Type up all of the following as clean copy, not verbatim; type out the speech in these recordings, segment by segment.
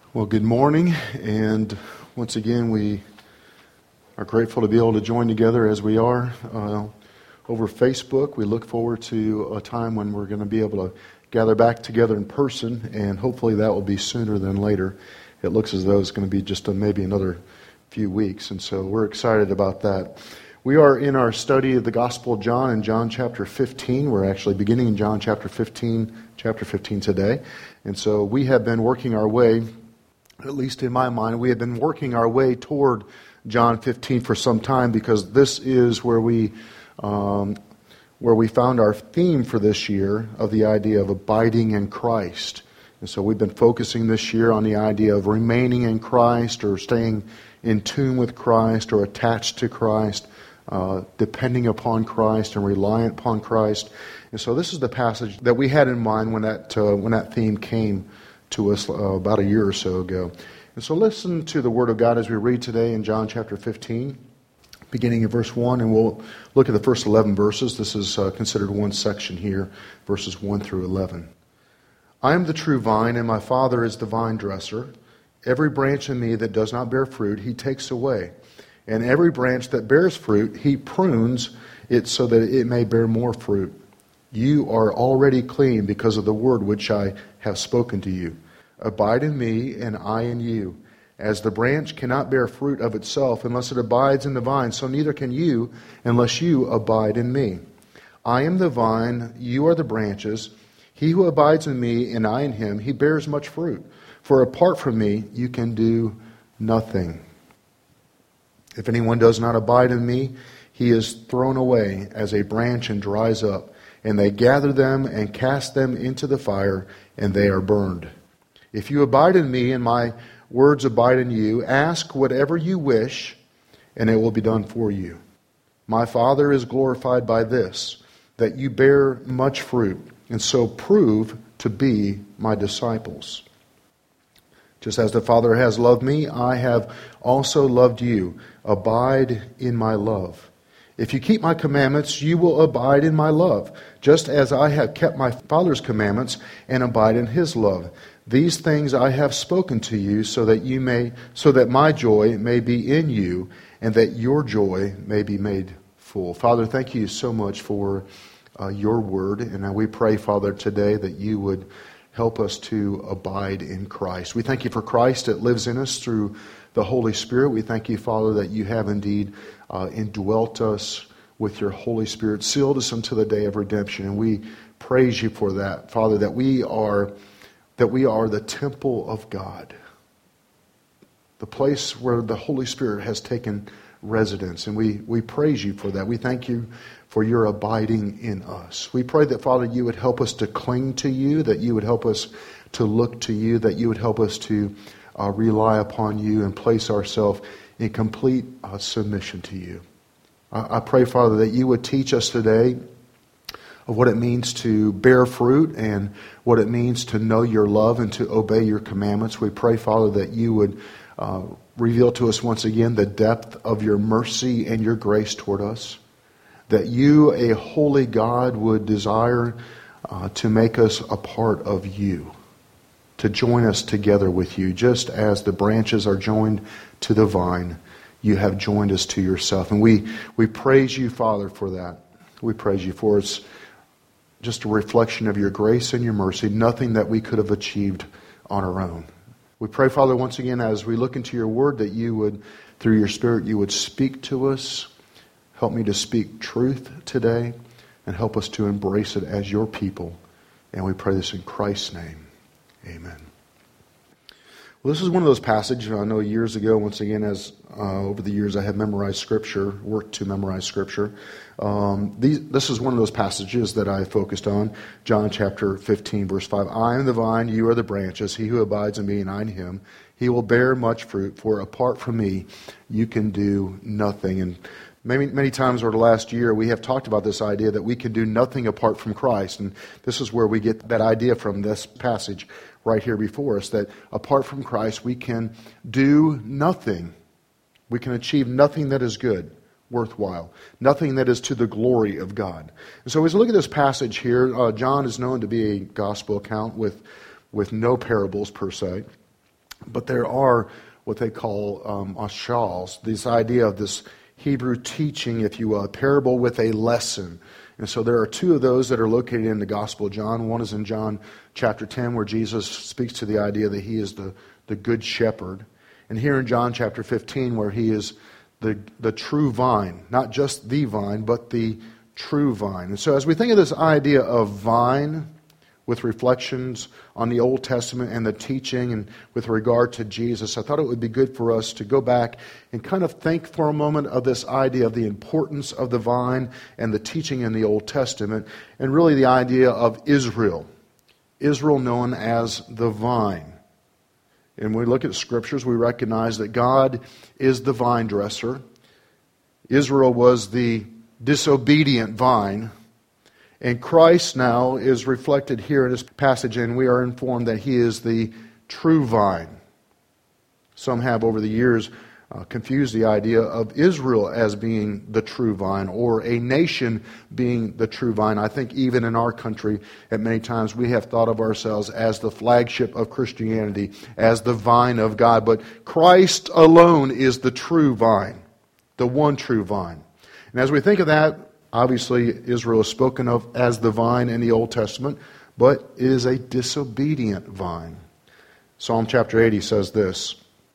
Well, good morning, and once again we are grateful to be able to join together as we are over Facebook. We look forward to a time when we're going to be able to gather back together in person, and hopefully that will be sooner than later. It looks as though it's going to be just maybe another few weeks, and so we're excited about that. We are in our study of the Gospel of John in John chapter 15. We're actually beginning in John chapter 15 today, and so we have been working our way, at least in my mind, we have been working our way toward John 15 for some time, because this is where we found our theme for this year of the idea of abiding in Christ. And so we've been focusing this year on the idea of remaining in Christ, or staying in tune with Christ, or attached to Christ, depending upon Christ and reliant upon Christ. And so this is the passage that we had in mind when that theme came to us about a year or so ago. And so listen to the Word of God as we read today in John chapter 15, beginning in verse 1, and we'll look at the first 11 verses. This is considered one section here, verses 1 through 11. I am the true vine, and my Father is the vine dresser. Every branch in me that does not bear fruit, he takes away. And every branch that bears fruit, he prunes it so that it may bear more fruit. You are already clean because of the word which I have spoken to you. Abide in me, and I in you. As the branch cannot bear fruit of itself unless it abides in the vine, so neither can you unless you abide in me. I am the vine, you are the branches. He who abides in me, and I in him, he bears much fruit. For apart from me, you can do nothing. If anyone does not abide in me, he is thrown away as a branch and dries up. And they gather them and cast them into the fire, and they are burned. If you abide in me, and my words abide in you, ask whatever you wish, and it will be done for you. My Father is glorified by this, that you bear much fruit, and so prove to be my disciples. Just as the Father has loved me, I have also loved you. Abide in my love. If you keep my commandments, you will abide in my love, just as I have kept my Father's commandments and abide in his love. These things I have spoken to you so that my joy may be in you, and that your joy may be made full. Father, thank you so much for your word, and we pray, Father, today that you would help us to abide in Christ. We thank you for Christ that lives in us through the Holy Spirit. We thank you, Father, that you have indeed indwelt us with your Holy Spirit, sealed us until the day of redemption. And we praise you for that, Father, that we are the temple of God, the place where the Holy Spirit has taken residence. And we praise you for that. We thank you for your abiding in us. We pray that, Father, you would help us to cling to you, that you would help us to look to you, that you would help us to rely upon you and place ourselves in complete submission to you. I pray, Father, that you would teach us today of what it means to bear fruit and what it means to know your love and to obey your commandments. We pray, Father, that you would reveal to us once again the depth of your mercy and your grace toward us, that you, a holy God, would desire to make us a part of you, to join us together with you. Just as the branches are joined to the vine, you have joined us to yourself. And we praise you, Father, for that. We praise you for it's just a reflection of your grace and your mercy, nothing that we could have achieved on our own. We pray, Father, once again, as we look into your word, that you would, through your Spirit, you would speak to us. Help me to speak truth today, and help us to embrace it as your people. And we pray this in Christ's name. Amen. Well, this is one of those passages I know years ago, once again, as over the years I have memorized Scripture, worked to memorize Scripture. This is one of those passages that I focused on. John chapter 15, verse 5. I am the vine, you are the branches. He who abides in me and I in him, he will bear much fruit. For apart from me, you can do nothing. And many times over the last year, we have talked about this idea that we can do nothing apart from Christ. And this is where we get that idea from this passage right here before us, that apart from Christ, we can do nothing. We can achieve nothing that is good, worthwhile, nothing that is to the glory of God. And so as we look at this passage here, John is known to be a gospel account with no parables per se. But there are what they call mashals, this idea of this Hebrew teaching, if you will, a parable with a lesson. And so there are two of those that are located in the Gospel of John. One is in John chapter 10, where Jesus speaks to the idea that he is the good shepherd. And here in John chapter 15, where he is the true vine, not just the vine, but the true vine. And so as we think of this idea of vine with reflections on the Old Testament and the teaching and with regard to Jesus, I thought it would be good for us to go back and kind of think for a moment of this idea of the importance of the vine and the teaching in the Old Testament, and really the idea of Israel. Israel known as the vine. And when we look at the Scriptures, we recognize that God is the vine dresser. Israel was the disobedient vine. And Christ now is reflected here in this passage, and we are informed that He is the true vine. Some have over the years confused the idea of Israel as being the true vine, or a nation being the true vine. I think even in our country, at many times we have thought of ourselves as the flagship of Christianity, as the vine of God. But Christ alone is the true vine, the one true vine. And as we think of that, obviously, Israel is spoken of as the vine in the Old Testament, but it is a disobedient vine. Psalm chapter 80 says this: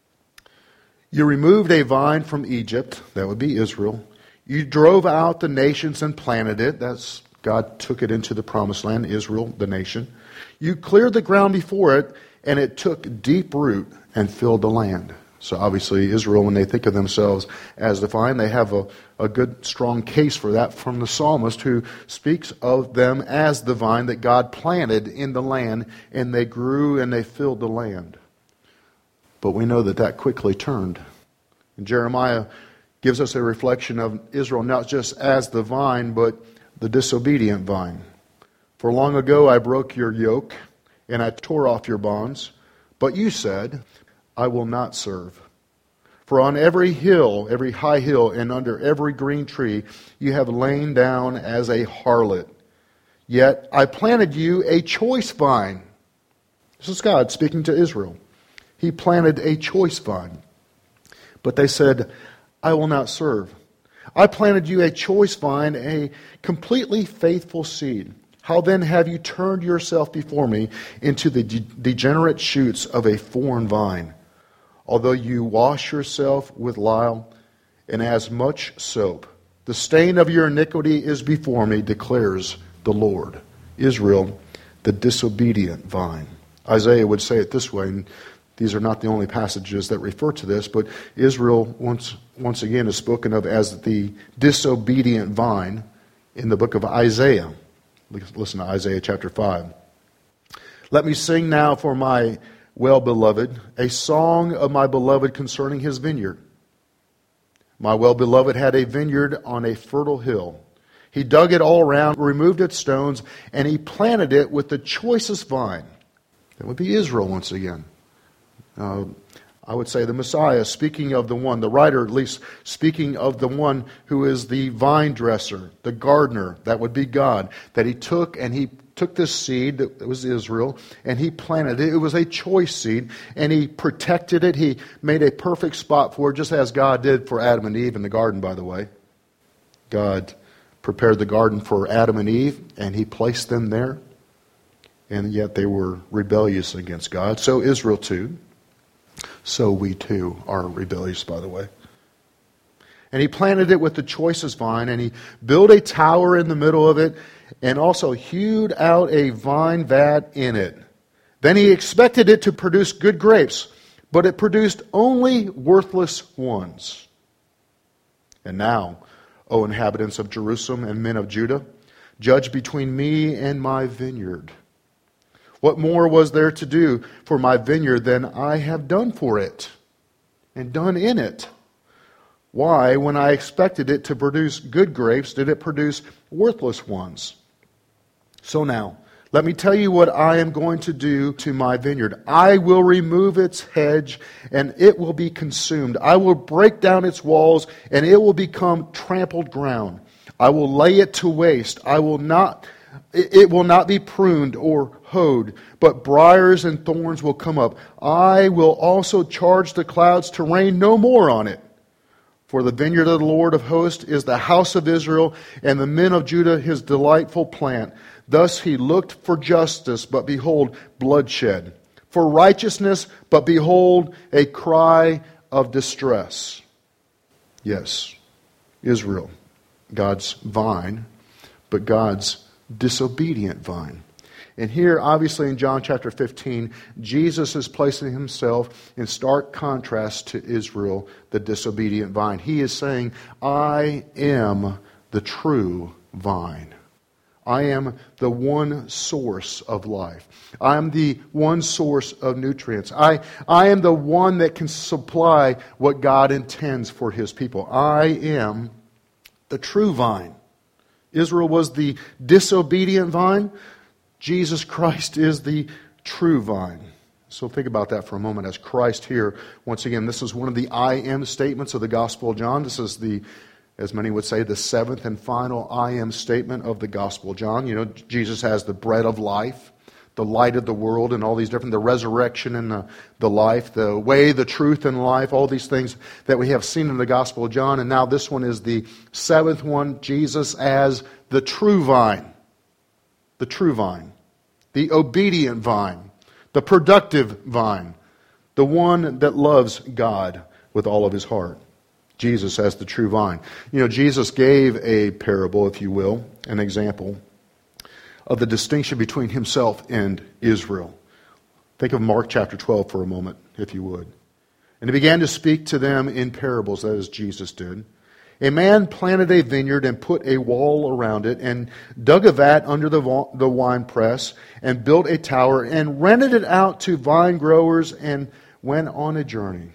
"You removed a vine from Egypt," that would be Israel. "You drove out the nations and planted it." That's God took it into the promised land, Israel, the nation. "You cleared the ground before it, and it took deep root and filled the land." So obviously Israel, when they think of themselves as the vine, they have a good, strong case for that from the psalmist, who speaks of them as the vine that God planted in the land, and they grew and they filled the land. But we know that that quickly turned. And Jeremiah gives us a reflection of Israel not just as the vine, but the disobedient vine. "For long ago I broke your yoke, and I tore off your bonds. But you said, 'I will not serve.' For on every hill, every high hill, and under every green tree, you have lain down as a harlot. Yet I planted you a choice vine." This is God speaking to Israel. He planted a choice vine. "But they said, 'I will not serve.' I planted you a choice vine, a completely faithful seed. How then have you turned yourself before me into the degenerate shoots of a foreign vine? Although you wash yourself with lye and as much soap, the stain of your iniquity is before me, declares the Lord." Israel, the disobedient vine. Isaiah would say it this way, and these are not the only passages that refer to this, but Israel once again is spoken of as the disobedient vine in the book of Isaiah. Listen to Isaiah chapter 5. "Let me sing now for my well-beloved, a song of my beloved concerning his vineyard. My well-beloved had a vineyard on a fertile hill. He dug it all around, removed its stones, and he planted it with the choicest vine." That would be Israel once again. I would say the Messiah, speaking of the one, the writer at least speaking of the one who is the vine dresser, the gardener, that would be God, that he took this seed, that was Israel, and he planted it. It was a choice seed, and he protected it. He made a perfect spot for it, just as God did for Adam and Eve in the garden, by the way. God prepared the garden for Adam and Eve, and he placed them there, and yet they were rebellious against God. So Israel too. So we too are rebellious, by the way. "And he planted it with the choicest vine, and he built a tower in the middle of it, and also hewed out a vine vat in it. Then he expected it to produce good grapes, but it produced only worthless ones. And now, O inhabitants of Jerusalem and men of Judah, judge between me and my vineyard. What more was there to do for my vineyard than I have done for it and done in it? Why, when I expected it to produce good grapes, did it produce worthless ones? So now, let me tell you what I am going to do to my vineyard. I will remove its hedge, and it will be consumed. I will break down its walls, and it will become trampled ground. I will lay it to waste. I will not It will not be pruned or hoed, but briars and thorns will come up. I will also charge the clouds to rain no more on it. For the vineyard of the Lord of hosts is the house of Israel, and the men of Judah his delightful plant. Thus he looked for justice, but behold, bloodshed. For righteousness, but behold, a cry of distress. Yes, Israel, God's vine, but God's disobedient vine. And here, obviously, in John chapter 15, Jesus is placing himself in stark contrast to Israel, the disobedient vine. He is saying, I am the true vine. I am the one source of life. I am the one source of nutrients. I am the one that can supply what God intends for his people. I am the true vine. Israel was the disobedient vine. Jesus Christ is the true vine. So think about that for a moment as Christ here. Once again, this is one of the I am statements of the Gospel of John. This is the, as many would say, the seventh and final I am statement of the Gospel of John. You know, Jesus has the bread of life, the light of the world, and all these different, the resurrection and the life, the way, the truth, and life, all these things that we have seen in the Gospel of John. And now this one is the seventh one, Jesus as the true vine. The true vine. The obedient vine. The productive vine. The one that loves God with all of his heart. Jesus as the true vine. You know, Jesus gave a parable, if you will, an example of the distinction between himself and Israel. Think of Mark chapter 12 for a moment, if you would. And he began to speak to them in parables, that is, Jesus did. A man planted a vineyard and put a wall around it and dug a vat under the winepress and built a tower and rented it out to vine growers and went on a journey.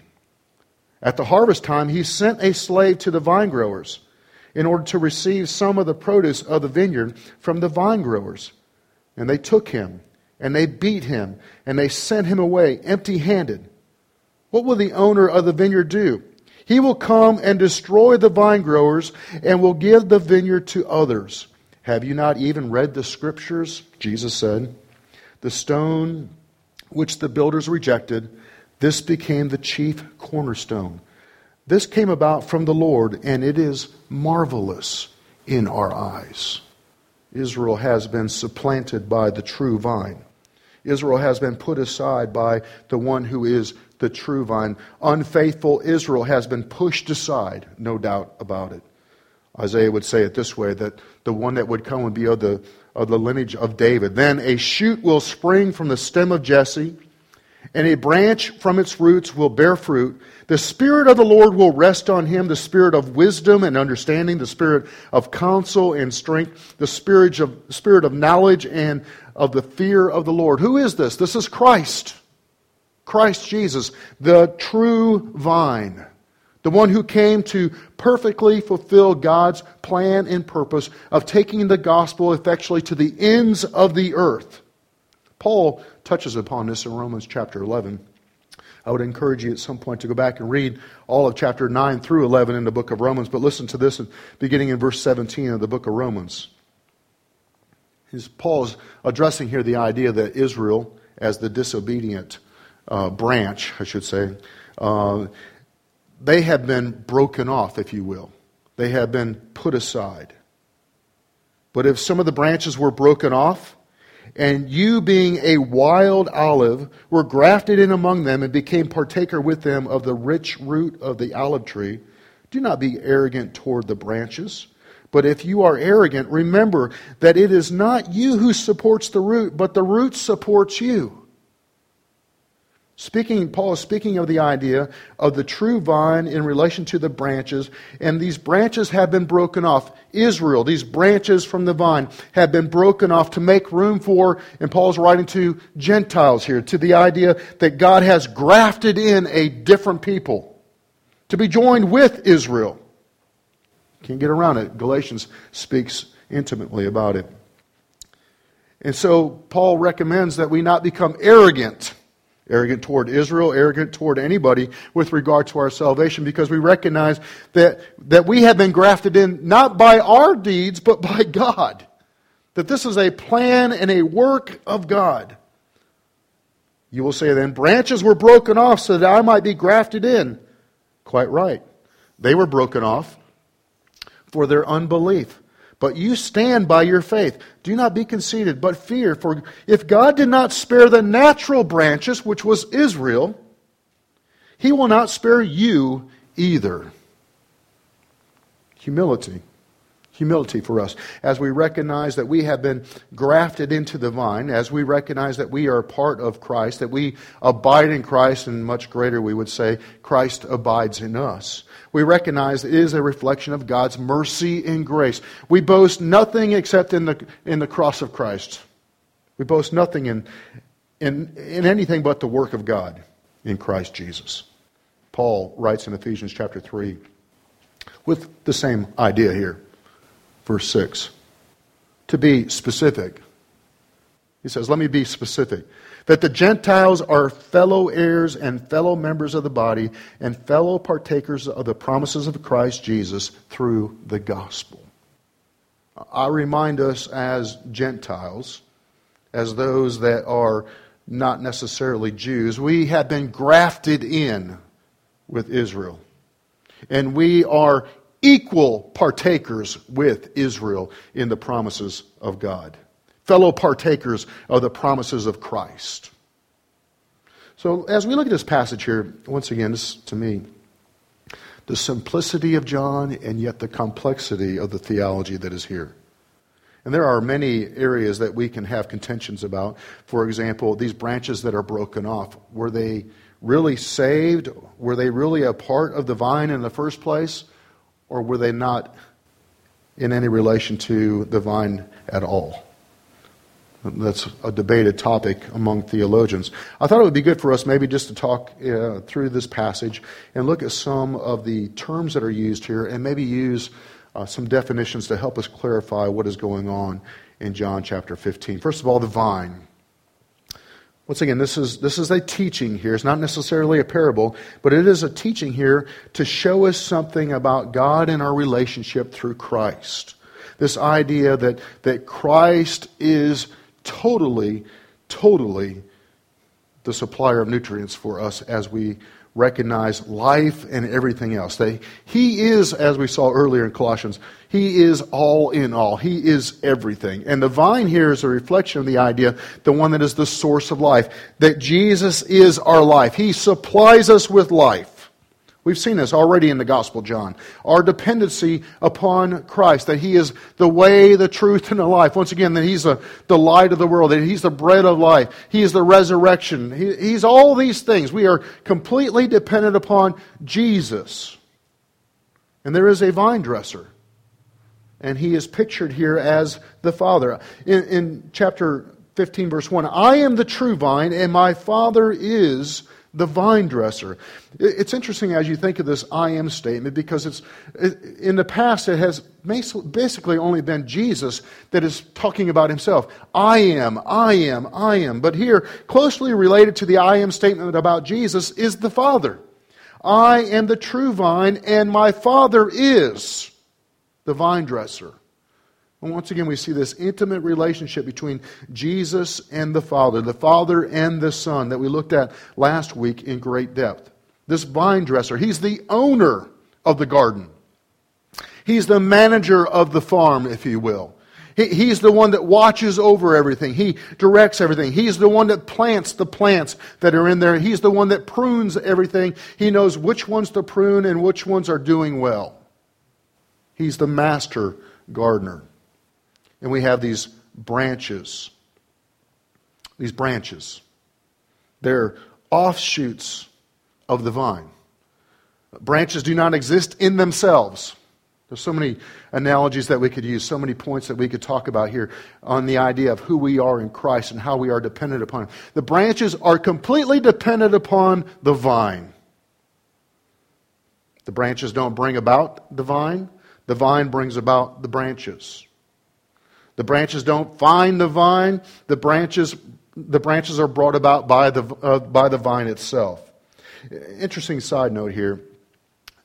At the harvest time, he sent a slave to the vine growers in order to receive some of the produce of the vineyard from the vine growers. And they took him, and they beat him, and they sent him away empty-handed. What will the owner of the vineyard do? He will come and destroy the vine growers and will give the vineyard to others. Have you not even read the Scriptures? Jesus said, the stone which the builders rejected, this became the chief cornerstone. This came about from the Lord, and it is marvelous in our eyes. Israel has been supplanted by the true vine. Israel has been put aside by the one who is the true vine. Unfaithful Israel has been pushed aside, no doubt about it. Isaiah would say it this way, that the one that would come would be of the lineage of David. Then a shoot will spring from the stem of Jesse, and a branch from its roots will bear fruit. The Spirit of the Lord will rest on him, the Spirit of wisdom and understanding, the Spirit of counsel and strength, the Spirit of knowledge and of the fear of the Lord. Who is this? This is Christ. Christ Jesus, the true vine. The one who came to perfectly fulfill God's plan and purpose of taking the gospel effectually to the ends of the earth. Paul touches upon this in Romans chapter 11. I would encourage you at some point to go back and read all of chapter 9 through 11 in the book of Romans. But listen to this beginning in verse 17 of the book of Romans. Paul's addressing here the idea that Israel, as the disobedient branch, I should say, they have been broken off, if you will. They have been put aside. But if some of the branches were broken off, and you being a wild olive were grafted in among them and became partaker with them of the rich root of the olive tree, do not be arrogant toward the branches. But if you are arrogant, remember that it is not you who supports the root, but the root supports you. Paul is speaking of the idea of the true vine in relation to the branches, and these branches have been broken off. Israel, these branches from the vine, have been broken off to make room for, and Paul's writing to Gentiles here, to the idea that God has grafted in a different people to be joined with Israel. Can't get around it. Galatians speaks intimately about it. And so Paul recommends that we not become arrogant toward Israel, arrogant toward anybody with regard to our salvation, because we recognize that we have been grafted in not by our deeds, but by God. That this is a plan and a work of God. You will say then, branches were broken off so that I might be grafted in. Quite right. They were broken off for their unbelief. But you stand by your faith. Do not be conceited, but fear. For if God did not spare the natural branches, which was Israel, He will not spare you either. Humility. Humility for us. As we recognize that we have been grafted into the vine, as we recognize that we are part of Christ, that we abide in Christ, and much greater we would say, Christ abides in us. We recognize it is a reflection of God's mercy and grace. We boast nothing except in the cross of Christ. We boast nothing in anything but the work of God in Christ Jesus. Paul writes in Ephesians chapter 3 with the same idea here. Verse 6. To be specific. He says, let me be specific. That the Gentiles are fellow heirs and fellow members of the body and fellow partakers of the promises of Christ Jesus through the gospel. I remind us as Gentiles, as those that are not necessarily Jews, we have been grafted in with Israel. And we are equal partakers with Israel in the promises of God. Fellow partakers of the promises of Christ. So as we look at this passage here, once again, this to me, the simplicity of John and yet the complexity of the theology that is here. And there are many areas that we can have contentions about. For example, these branches that are broken off, were they really saved? Were they really a part of the vine in the first place? Or were they not in any relation to the vine at all? That's a debated topic among theologians. I thought it would be good for us maybe just to talk through this passage and look at some of the terms that are used here and maybe use some definitions to help us clarify what is going on in John chapter 15. First of all, the vine. Once again, this is a teaching here. It's not necessarily a parable, but it is a teaching here to show us something about God and our relationship through Christ. This idea that Christ is totally the supplier of nutrients for us as we recognize life and everything else. He is, as we saw earlier in Colossians, He is all in all. He is everything. And the vine here is a reflection of the idea, the one that is the source of life, that Jesus is our life. He supplies us with life. We've seen this already in the Gospel of John. Our dependency upon Christ, that He is the way, the truth, and the life. Once again, that He's the light of the world, that He's the bread of life. He is the resurrection. He's all these things. We are completely dependent upon Jesus. And there is a vine dresser. And He is pictured here as the Father. In chapter 15, verse 1, I am the true vine, and my Father is the vine dresser. It's interesting as you think of this I am statement because in the past it has basically only been Jesus that is talking about Himself. I am. But here, closely related to the I am statement about Jesus is the Father. I am the true vine and my Father is the vine dresser. And once again, we see this intimate relationship between Jesus and the Father and the Son that we looked at last week in great depth. This vine dresser, He's the owner of the garden. He's the manager of the farm, if you will. He's the one that watches over everything. He directs everything. He's the one that plants the plants that are in there. He's the one that prunes everything. He knows which ones to prune and which ones are doing well. He's the master gardener. And we have these branches. These branches. They're offshoots of the vine. Branches do not exist in themselves. There's so many analogies that we could use, so many points that we could talk about here on the idea of who we are in Christ and how we are dependent upon Him. The branches are completely dependent upon the vine. The branches don't bring about the vine. The vine brings about the branches. The branches don't find the vine. The branches are brought about by the vine itself. Interesting side note here.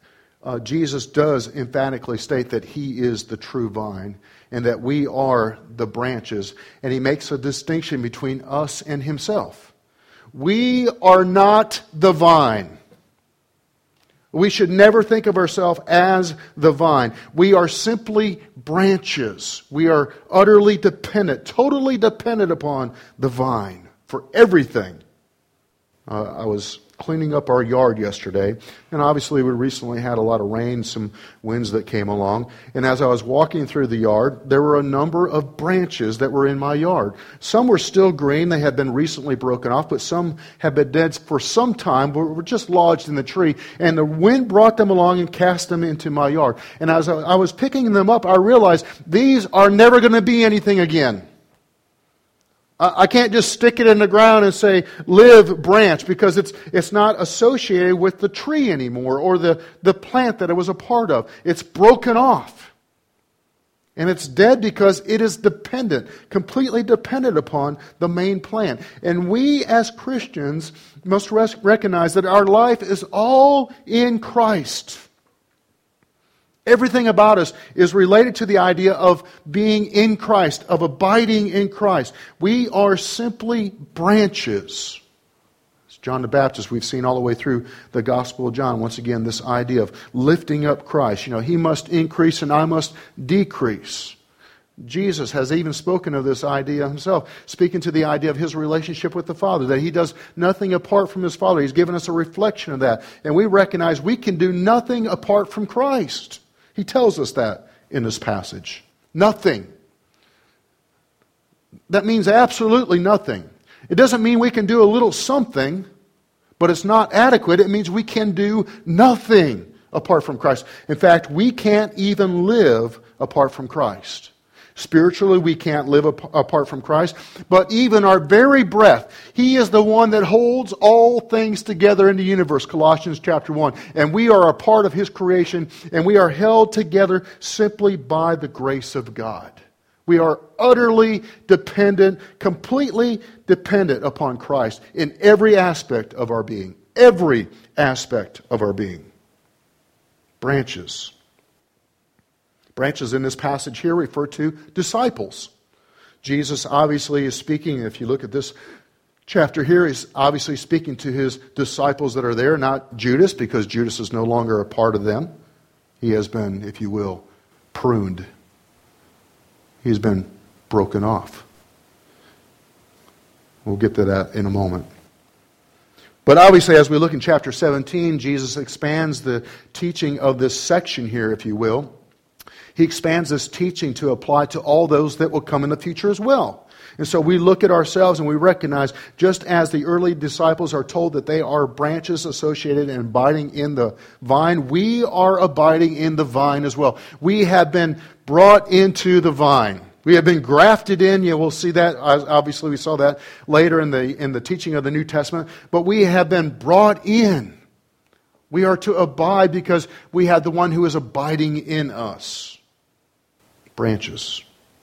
Jesus does emphatically state that He is the true vine and that we are the branches. And He makes a distinction between us and Himself. We are not the vine. We should never think of ourselves as the vine. We are simply branches. We are utterly dependent, totally dependent upon the vine for everything. I was cleaning up our yard yesterday, and obviously we recently had a lot of rain, some winds that came along, and as I was walking through the yard, there were a number of branches that were in my yard. Some were still green, they had been recently broken off, but some had been dead for some time, but were just lodged in the tree, and the wind brought them along and cast them into my yard. And as I was picking them up, I realized these are never going to be anything again. I can't just stick it in the ground and say, live branch, because it's not associated with the tree anymore or the plant that it was a part of. It's broken off. And it's dead because it is dependent, completely dependent upon the main plant. And we as Christians must recognize that our life is all in Christ. Everything about us is related to the idea of being in Christ, of abiding in Christ. We are simply branches. As John the Baptist, we've seen all the way through the Gospel of John, once again, this idea of lifting up Christ. He must increase and I must decrease. Jesus has even spoken of this idea himself, speaking to the idea of His relationship with the Father, that He does nothing apart from His Father. He's given us a reflection of that. And we recognize we can do nothing apart from Christ. He tells us that in this passage. Nothing. That means absolutely nothing. It doesn't mean we can do a little something, but it's not adequate. It means we can do nothing apart from Christ. In fact, we can't even live apart from Christ. Spiritually, we can't live apart from Christ. But even our very breath, He is the one that holds all things together in the universe, Colossians chapter 1. And we are a part of His creation, and we are held together simply by the grace of God. We are utterly dependent, completely dependent upon Christ in every aspect of our being. Every aspect of our being. Branches. Branches in this passage here refer to disciples. Jesus obviously is speaking, if you look at this chapter here, He's obviously speaking to His disciples that are there, not Judas, because Judas is no longer a part of them. He has been, if you will, pruned. He's been broken off. We'll get to that in a moment. But obviously, as we look in chapter 17, Jesus expands the teaching of this section here, if you will. He expands this teaching to apply to all those that will come in the future as well. And so we look at ourselves and we recognize, just as the early disciples are told that they are branches associated and abiding in the vine, we are abiding in the vine as well. We have been brought into the vine. We have been grafted in. We'll see that. Obviously, we saw that later in the teaching of the New Testament. But we have been brought in. We are to abide because we have the one who is abiding in us. Branches.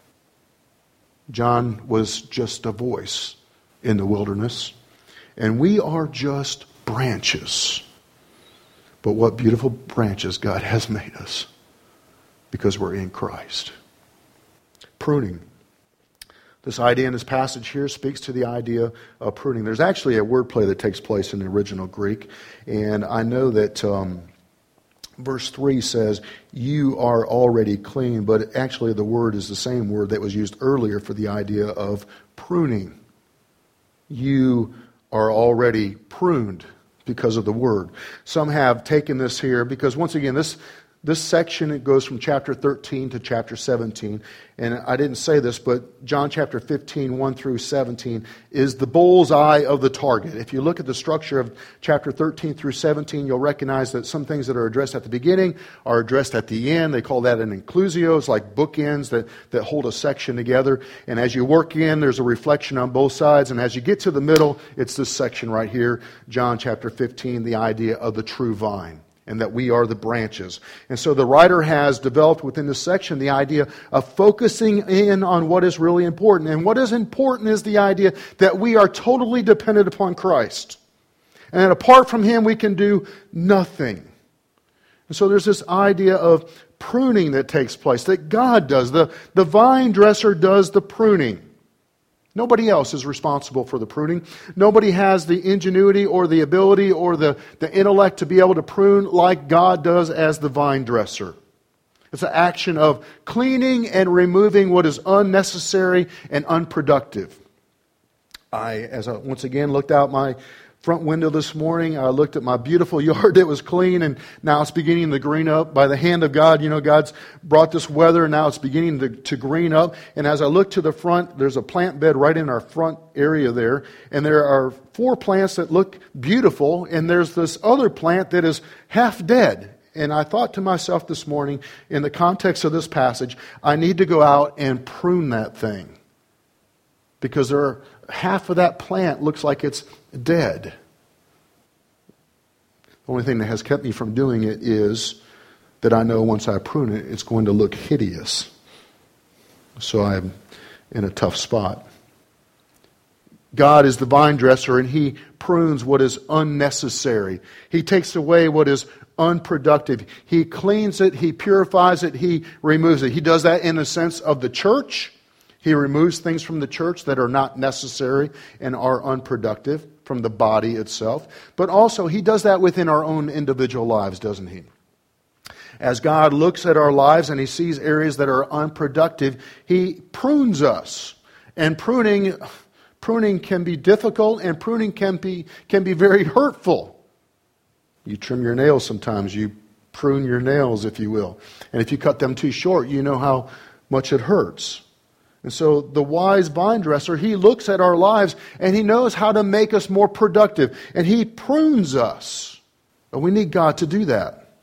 John was just a voice in the wilderness, and we are just branches. But what beautiful branches God has made us, because we're in Christ. Pruning. This idea in this passage here speaks to the idea of pruning. There's actually a wordplay that takes place in the original Greek, and I know that Verse 3 says, you are already clean, but actually the word is the same word that was used earlier for the idea of pruning. You are already pruned because of the word. Some have taken this here because, once again, this section, it goes from chapter 13 to chapter 17. And I didn't say this, but John chapter 15, 1 through 17, is the bullseye of the target. If you look at the structure of chapter 13 through 17, you'll recognize that some things that are addressed at the beginning are addressed at the end. They call that an inclusio. It's like bookends that hold a section together. And as you work in, there's a reflection on both sides. And as you get to the middle, it's this section right here, John chapter 15, the idea of the true vine. And that we are the branches. And so the writer has developed within this section the idea of focusing in on what is really important. And what is important is the idea that we are totally dependent upon Christ. And apart from Him, we can do nothing. And so there's this idea of pruning that takes place, that God does. The vine dresser does the pruning. Nobody else is responsible for the pruning. Nobody has the ingenuity or the ability or the intellect to be able to prune like God does as the vine dresser. It's an action of cleaning and removing what is unnecessary and unproductive. As I once again looked out my front window this morning, I looked at my beautiful yard that was clean, and now it's beginning to green up by the hand of God. You know, God's brought this weather, and now it's beginning to green up. And as I look to the front, there's a plant bed right in our front area there, and there are 4 plants that look beautiful, and there's this other plant that is half dead. And I thought to myself this morning, in the context of this passage, I need to go out and prune that thing, because half of that plant looks like it's dead. The only thing that has kept me from doing it is that I know once I prune it, it's going to look hideous. So I'm in a tough spot. God is the vine dresser, and He prunes what is unnecessary. He takes away what is unproductive. He cleans it, He purifies it, He removes it. He does that in the sense of the church. He removes things from the church that are not necessary and are unproductive from the body itself. But also, He does that within our own individual lives, doesn't He? As God looks at our lives and He sees areas that are unproductive, He prunes us. And pruning can be difficult, and pruning can be very hurtful. You trim your nails sometimes. You prune your nails, if you will. And if you cut them too short, you know how much it hurts. And so the wise vine dresser, He looks at our lives and He knows how to make us more productive. And He prunes us. And we need God to do that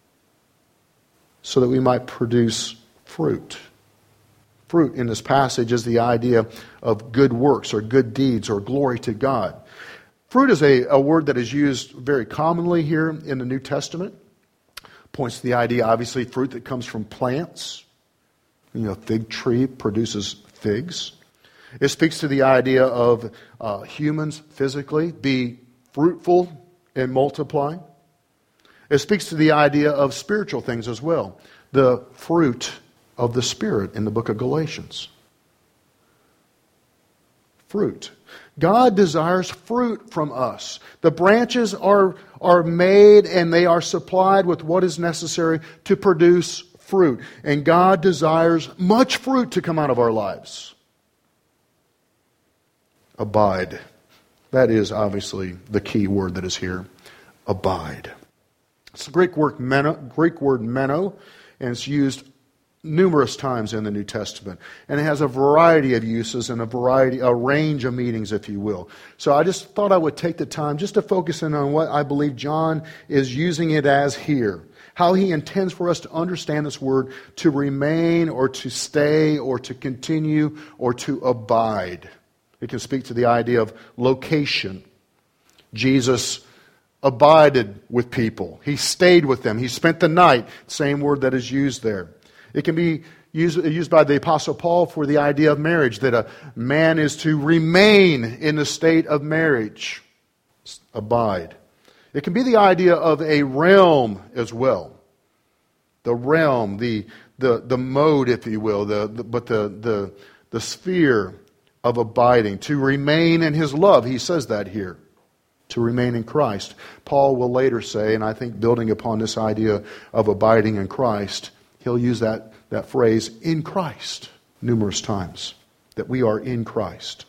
so that we might produce fruit. Fruit in this passage is the idea of good works or good deeds or glory to God. Fruit is a word that is used very commonly here in the New Testament. Points to the idea, obviously, fruit that comes from plants. You know, a fig tree produces figs. It speaks to the idea of humans physically be fruitful and multiply. It speaks to the idea of spiritual things as well. The fruit of the Spirit in the book of Galatians. Fruit. God desires fruit from us. The branches are made and they are supplied with what is necessary to produce fruit. And God desires much fruit to come out of our lives. Abide. That is obviously the key word that is here. Abide. It's the Greek word meno, and it's used numerous times in the New Testament. And it has a variety of uses and a range of meanings, if you will. So I just thought I would take the time just to focus in on what I believe John is using it as here. How he intends for us to understand this word to remain or to stay or to continue or to abide. It can speak to the idea of location. Jesus abided with people. He stayed with them. He spent the night. Same word that is used there. It can be used by the Apostle Paul for the idea of marriage, that a man is to remain in the state of marriage. Abide. It can be the idea of a realm as well. The realm, the mode, if you will, the sphere of abiding. To remain in His love. He says that here. To remain in Christ. Paul will later say, and I think building upon this idea of abiding in Christ, he'll use that phrase, in Christ, numerous times. That we are in Christ.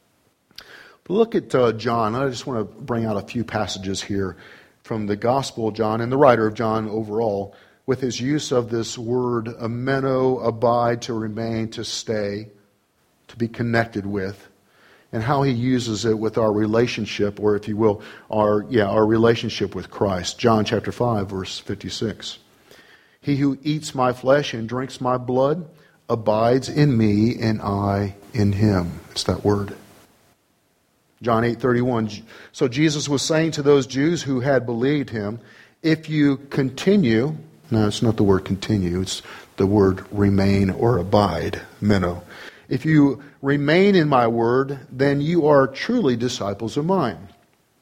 But look at John. I just want to bring out a few passages here from the Gospel of John and the writer of John overall, with his use of this word, ameno, abide, to remain, to stay, to be connected with, and how he uses it with our relationship, or if you will, our relationship with Christ. John chapter 5, verse 56. He who eats my flesh and drinks my blood abides in me, and I in him. It's that word. John 8:31. So Jesus was saying to those Jews who had believed him, if you continue, no, it's not the word continue, it's the word remain or abide, meno. If you remain in my word, then you are truly disciples of mine.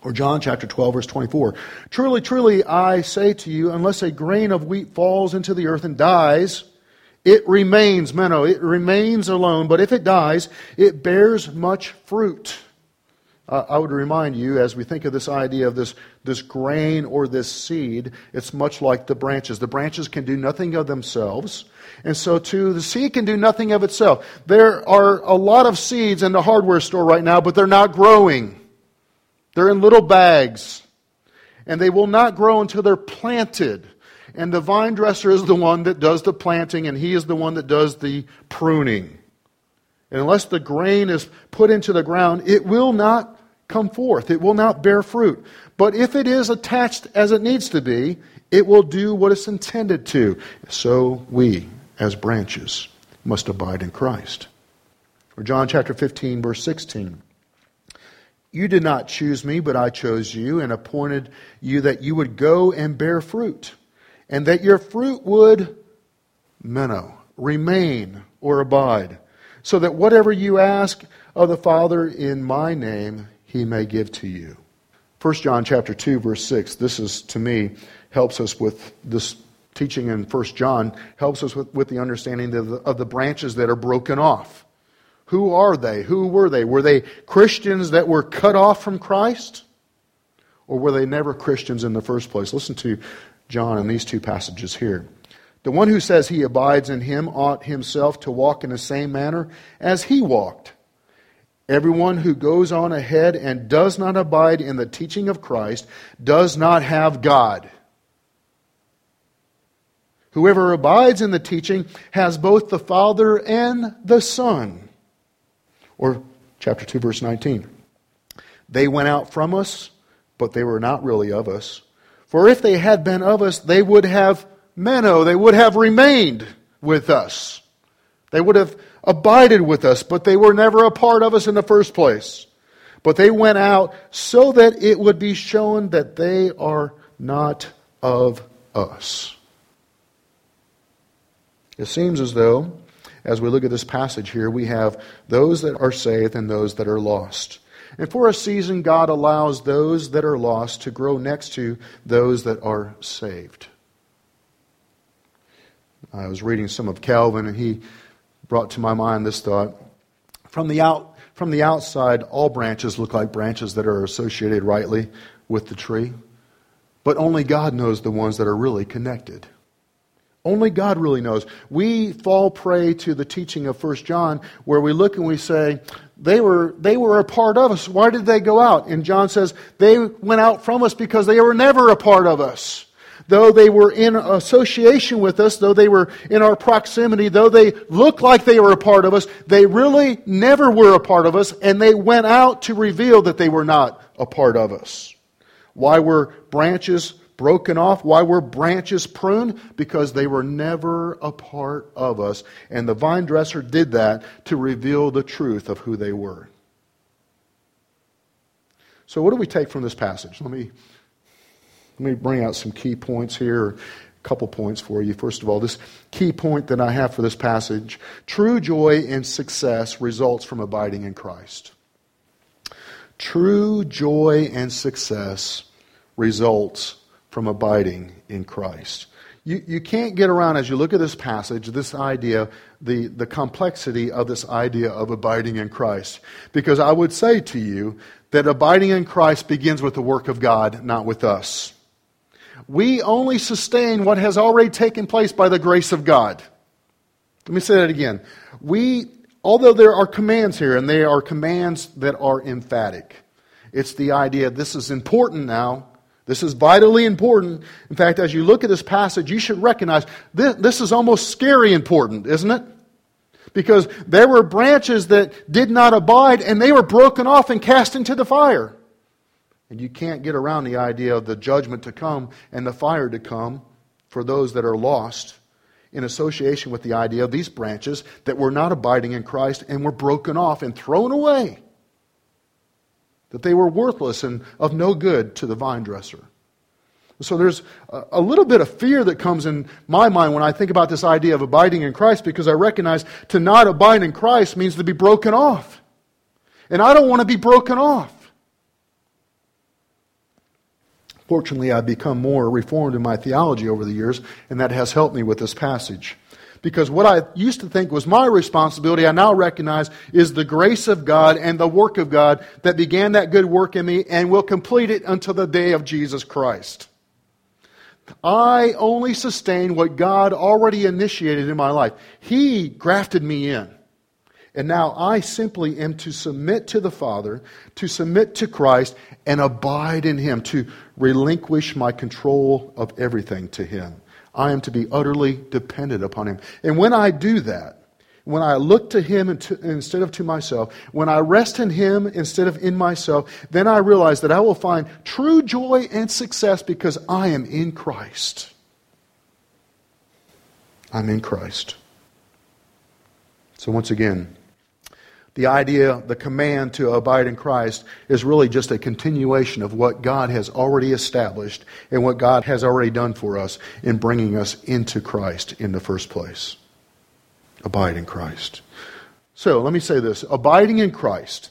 Or John chapter 12, verse 24. Truly, truly, I say to you, unless a grain of wheat falls into the earth and dies, it remains, meno, it remains alone. But if it dies, it bears much fruit. I would remind you, as we think of this idea of this grain or this seed, it's much like the branches. The branches can do nothing of themselves. And so too, the seed can do nothing of itself. There are a lot of seeds in the hardware store right now, but they're not growing. They're in little bags. And they will not grow until they're planted. And the vine dresser is the one that does the planting, and he is the one that does the pruning. And unless the grain is put into the ground, it will not come forth. It will not bear fruit. But if it is attached as it needs to be, it will do what it's intended to. So we, as branches, must abide in Christ. Or John chapter 15, verse 16. You did not choose me, but I chose you and appointed you that you would go and bear fruit, and that your fruit would, meno, remain or abide, so that whatever you ask of the Father in my name, he may give to you. 1 John chapter 2, verse 6, this is, to me, helps us with this teaching in 1 John, helps us with the understanding of the branches that are broken off. Who are they? Who were they? Were they Christians that were cut off from Christ? Or were they never Christians in the first place? Listen to John in these two passages here. The one who says he abides in him ought himself to walk in the same manner as he walked. Everyone who goes on ahead and does not abide in the teaching of Christ does not have God. Whoever abides in the teaching has both the Father and the Son. Or chapter 2, verse 19. They went out from us, but they were not really of us. For if they had been of us, they would have meno, they would have remained with us. They would have abided with us, but they were never a part of us in the first place. But they went out so that it would be shown that they are not of us. It seems as though, as we look at this passage here, we have those that are saved and those that are lost. And for a season, God allows those that are lost to grow next to those that are saved. I was reading some of Calvin, and he brought to my mind this thought. From the outside, all branches look like branches that are associated rightly with the tree. But only God knows the ones that are really connected. Only God really knows. We fall prey to the teaching of 1 John where we look and we say, they were a part of us. Why did they go out? And John says, they went out from us because they were never a part of us. Though they were in association with us, though they were in our proximity, though they looked like they were a part of us, they really never were a part of us, and they went out to reveal that they were not a part of us. Why were branches broken off? Why were branches pruned? Because they were never a part of us. And the vine dresser did that to reveal the truth of who they were. So what do we take from this passage? Let me bring out some key points here, a couple points for you. First of all, this key point that I have for this passage, true joy and success results from abiding in Christ. True joy and success results from abiding in Christ. You can't get around, as you look at this passage, this idea, the complexity of this idea of abiding in Christ. Because I would say to you that abiding in Christ begins with the work of God, not with us. We only sustain what has already taken place by the grace of God. Let me say that again. Although there are commands here, and they are commands that are emphatic. It's the idea, this is important now. This is vitally important. In fact, as you look at this passage, you should recognize this is almost scary important, isn't it? Because there were branches that did not abide, and they were broken off and cast into the fire. And you can't get around the idea of the judgment to come and the fire to come for those that are lost in association with the idea of these branches that were not abiding in Christ and were broken off and thrown away. That they were worthless and of no good to the vine dresser. So there's a little bit of fear that comes in my mind when I think about this idea of abiding in Christ, because I recognize to not abide in Christ means to be broken off. And I don't want to be broken off. Fortunately, I've become more reformed in my theology over the years, and that has helped me with this passage. Because what I used to think was my responsibility, I now recognize is the grace of God and the work of God that began that good work in me and will complete it until the day of Jesus Christ. I only sustain what God already initiated in my life. He grafted me in. And now I simply am to submit to the Father, to submit to Christ, and abide in Him, to relinquish my control of everything to Him. I am to be utterly dependent upon Him. And when I do that, when I look to Him instead of to myself, when I rest in Him instead of in myself, then I realize that I will find true joy and success because I am in Christ. I'm in Christ. So once again, the idea, the command to abide in Christ is really just a continuation of what God has already established and what God has already done for us in bringing us into Christ in the first place. Abide in Christ. So let me say this. Abiding in Christ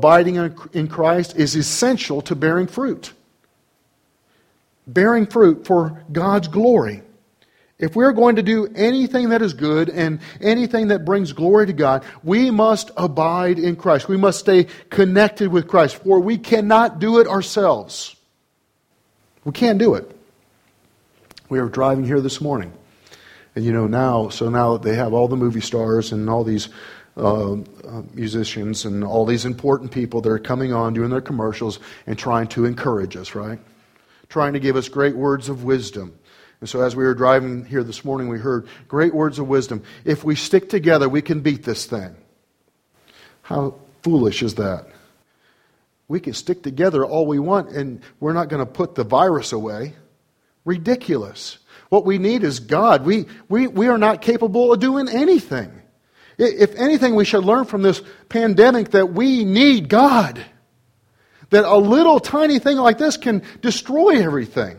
is essential to bearing fruit. Bearing fruit for God's glory. If we're going to do anything that is good and anything that brings glory to God, we must abide in Christ. We must stay connected with Christ, for we cannot do it ourselves. We can't do it. We were driving here this morning, and now that they have all the movie stars and all these musicians and all these important people that are coming on doing their commercials and trying to encourage us, right? Trying to give us great words of wisdom. And so as we were driving here this morning, we heard great words of wisdom. If we stick together, we can beat this thing. How foolish is that? We can stick together all we want, and we're not going to put the virus away. Ridiculous. What we need is God. We are not capable of doing anything. If anything, we should learn from this pandemic that we need God. That a little tiny thing like this can destroy everything.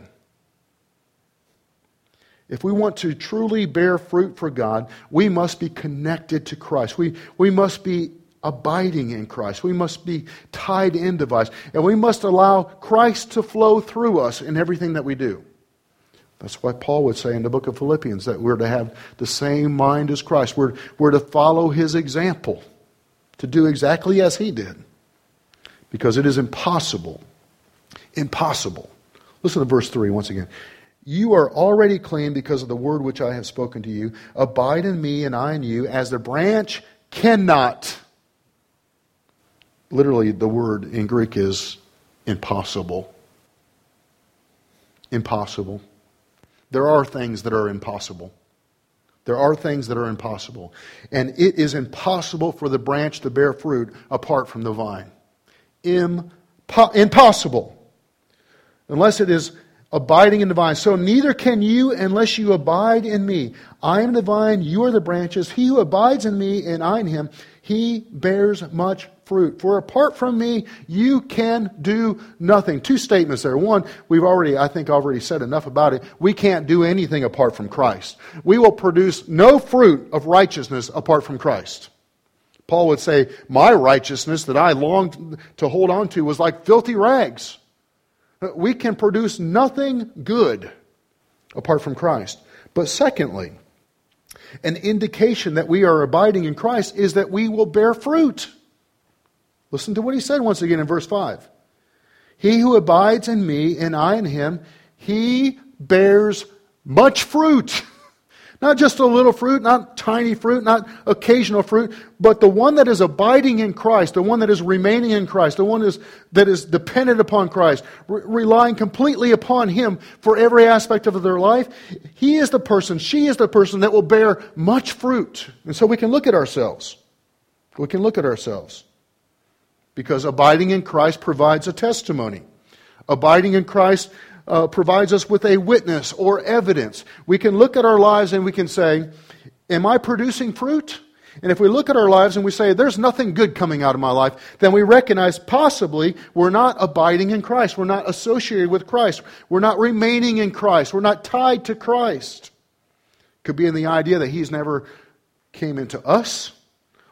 If we want to truly bear fruit for God, we must be connected to Christ. We must be abiding in Christ. We must be tied into Christ. And we must allow Christ to flow through us in everything that we do. That's why Paul would say in the book of Philippians that we're to have the same mind as Christ. We're to follow His example, to do exactly as He did. Because it is impossible. Impossible. Listen to verse 3 once again. You are already clean because of the word which I have spoken to you. Abide in me and I in you, as the branch cannot. Literally, the word in Greek is impossible. Impossible. There are things that are impossible. There are things that are impossible. And it is impossible for the branch to bear fruit apart from the vine. Impossible. Unless it is abiding in the vine. So neither can you unless you abide in me. I am the vine, you are the branches. He who abides in me and I in him, he bears much fruit. For apart from me, you can do nothing. Two statements there. One, I think already said enough about it. We can't do anything apart from Christ. We will produce no fruit of righteousness apart from Christ. Paul would say, my righteousness that I longed to hold on to was like filthy rags. We can produce nothing good apart from Christ. But secondly, an indication that we are abiding in Christ is that we will bear fruit. Listen to what he said once again in verse 5. He who abides in me and I in him, he bears much fruit. Not just a little fruit, not tiny fruit, not occasional fruit, but the one that is abiding in Christ, the one that is remaining in Christ, the one that is dependent upon Christ, relying completely upon Him for every aspect of their life. He is the person, she is the person that will bear much fruit. And so we can look at ourselves. We can look at ourselves. Because abiding in Christ provides a testimony. Abiding in Christ provides us with a witness or evidence. We can look at our lives and we can say, am I producing fruit? And if we look at our lives and we say, there's nothing good coming out of my life, then we recognize possibly we're not abiding in Christ. We're not associated with Christ. We're not remaining in Christ. We're not tied to Christ. Could be in the idea that He's never came into us,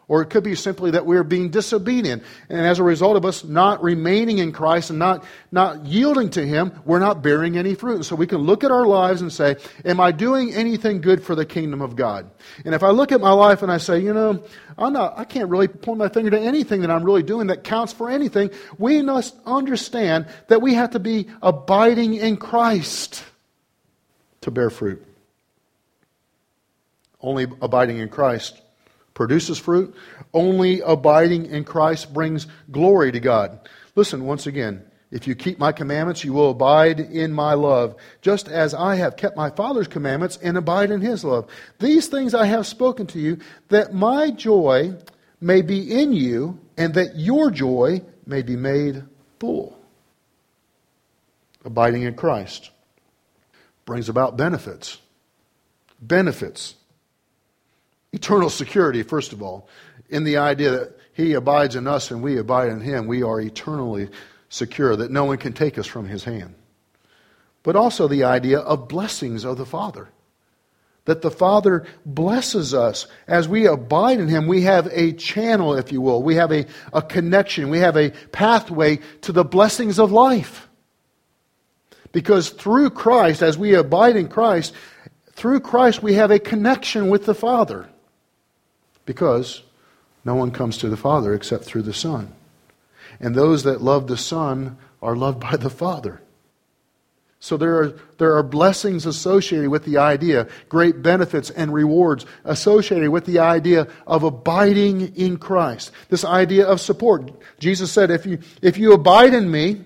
Or it could be simply that we're being disobedient. And as a result of us not remaining in Christ and not yielding to Him, we're not bearing any fruit. And so we can look at our lives and say, am I doing anything good for the kingdom of God? And if I look at my life and I say, I can't really point my finger to anything that I'm really doing that counts for anything, we must understand that we have to be abiding in Christ to bear fruit. Only abiding in Christ produces fruit. Only abiding in Christ brings glory to God. Listen, once again, if you keep my commandments, you will abide in my love, just as I have kept my Father's commandments and abide in His love. These things I have spoken to you, that my joy may be in you, and that your joy may be made full. Abiding in Christ brings about benefits. Benefits. Eternal security, first of all, in the idea that He abides in us and we abide in Him. We are eternally secure, that no one can take us from His hand. But also the idea of blessings of the Father. That the Father blesses us. As we abide in Him, we have a channel, if you will. We have a connection. We have a pathway to the blessings of life. Because through Christ, as we abide in Christ, through Christ we have a connection with the Father. Because no one comes to the Father except through the Son. And those that love the Son are loved by the Father. So there are blessings associated with the idea, great benefits and rewards associated with the idea of abiding in Christ. This idea of support. Jesus said, if you abide in me,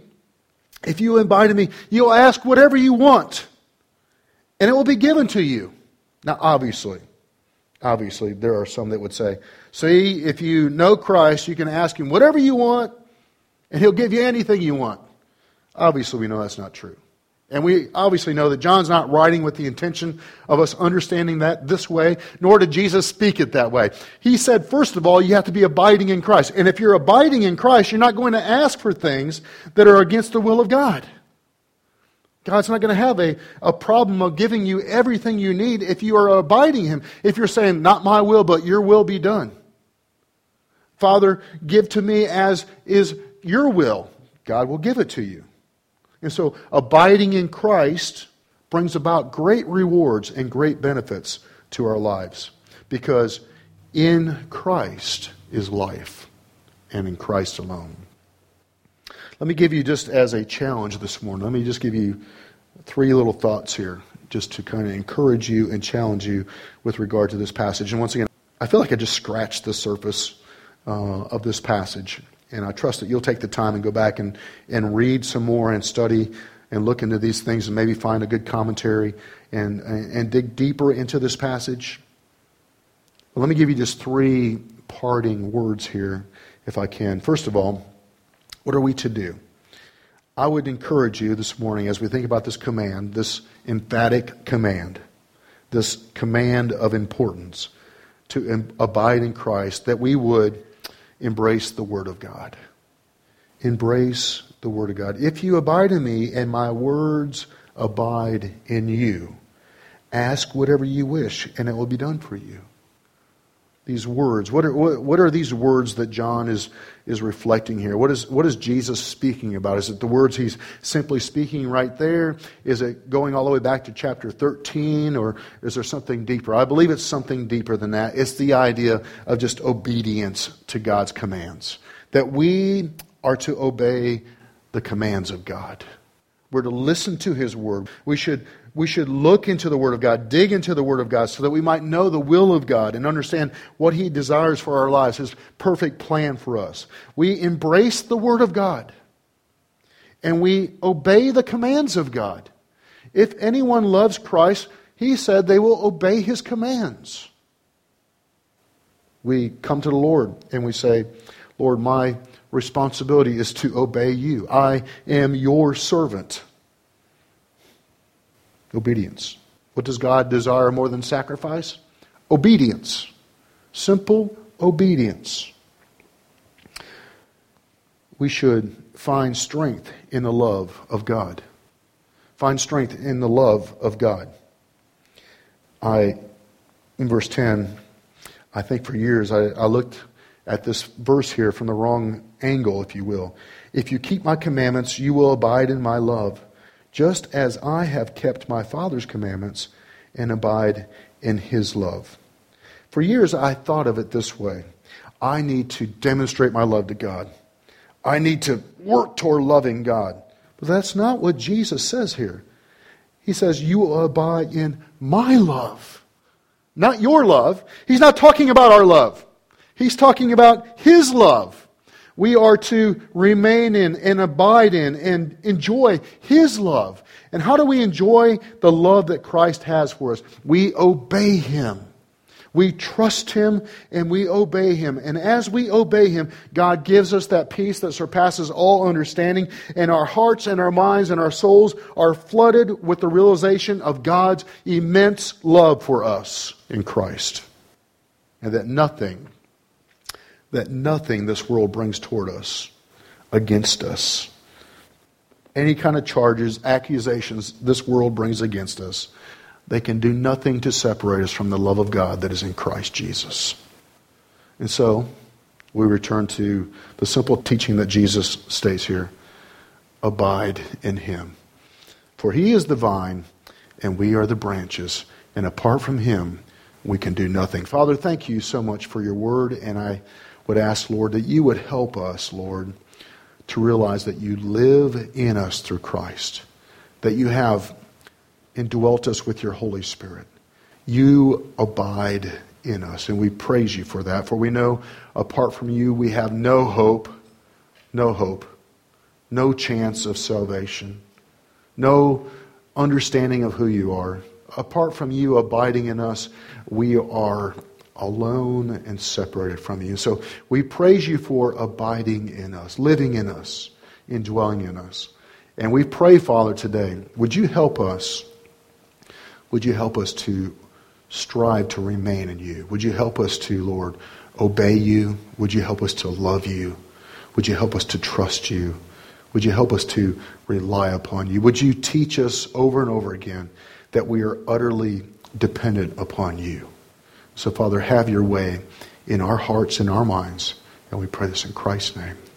you'll ask whatever you want, and it will be given to you. Now, obviously, there are some that would say, see, if you know Christ, you can ask Him whatever you want, and He'll give you anything you want. Obviously, we know that's not true. And we obviously know that John's not writing with the intention of us understanding that this way, nor did Jesus speak it that way. He said, first of all, you have to be abiding in Christ. And if you're abiding in Christ, you're not going to ask for things that are against the will of God. God's not going to have a problem of giving you everything you need if you are abiding Him. If you're saying, not my will, but your will be done. Father, give to me as is your will. God will give it to you. And so abiding in Christ brings about great rewards and great benefits to our lives. Because in Christ is life, and in Christ alone. Let me give you, just as a challenge this morning, let me just give you 3 little thoughts here, just to kind of encourage you and challenge you with regard to this passage. And once again, I feel like I just scratched the surface of this passage. And I trust that you'll take the time and go back and read some more and study and look into these things and maybe find a good commentary and dig deeper into this passage. But let me give you just 3 parting words here, if I can. First of all, what are we to do? I would encourage you this morning, as we think about this command, this emphatic command, this command of importance, to abide in Christ, that we would embrace the Word of God. Embrace the Word of God. If you abide in me and my words abide in you, ask whatever you wish and it will be done for you. These words, what are these words that John is reflecting here? What is Jesus speaking about? Is it the words he's simply speaking right there? Is it going all the way back to chapter 13, or is there something deeper? I believe it's something deeper than that. It's the idea of just obedience to God's commands. That we are to obey the commands of God. We're to listen to His Word. We should look into the Word of God, dig into the Word of God, so that we might know the will of God and understand what He desires for our lives, His perfect plan for us. We embrace the Word of God, and we obey the commands of God. If anyone loves Christ, He said they will obey His commands. We come to the Lord and we say, Lord, my responsibility is to obey you. I am your servant. Obedience. What does God desire more than sacrifice? Obedience. Simple obedience. We should find strength in the love of God. Find strength in the love of God. In verse 10, I think for years I looked at this verse here from the wrong angle, if you will. If you keep my commandments, you will abide in my love, just as I have kept my Father's commandments and abide in his love. For years I thought of it this way. I need to demonstrate my love to God. I need to work toward loving God. But that's not what Jesus says here. He says, you will abide in my love. Not your love. He's not talking about our love. He's talking about his love. We are to remain in and abide in and enjoy his love. And how do we enjoy the love that Christ has for us? We obey him. We trust him and we obey him. And as we obey him, God gives us that peace that surpasses all understanding. And our hearts and our minds and our souls are flooded with the realization of God's immense love for us in Christ. And that nothing this world brings toward us, against us, any kind of charges, accusations this world brings against us, they can do nothing to separate us from the love of God that is in Christ Jesus. And so, we return to the simple teaching that Jesus states here. Abide in him. For he is the vine, and we are the branches. And apart from him, we can do nothing. Father, thank you so much for your word. And I would ask, Lord, that you would help us, Lord, to realize that you live in us through Christ. That you have indwelt us with your Holy Spirit. You abide in us, and we praise you for that. For we know apart from you we have no hope, no chance of salvation, no understanding of who you are. Apart from you abiding in us, we are alone and separated from you. So we praise you for abiding in us, living in us, indwelling in us. And we pray, Father, today, would you help us? Would you help us to strive to remain in you? Would you help us to, Lord, obey you? Would you help us to love you? Would you help us to trust you? Would you help us to rely upon you? Would you teach us over and over again that we are utterly dependent upon you? So, Father, have your way in our hearts and our minds. And we pray this in Christ's name.